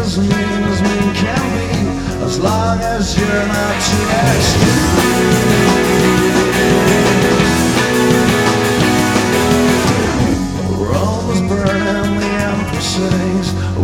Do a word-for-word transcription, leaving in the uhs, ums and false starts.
as mean as mean can be, as long as you're not too extreme. Rome was burning, the emperor cities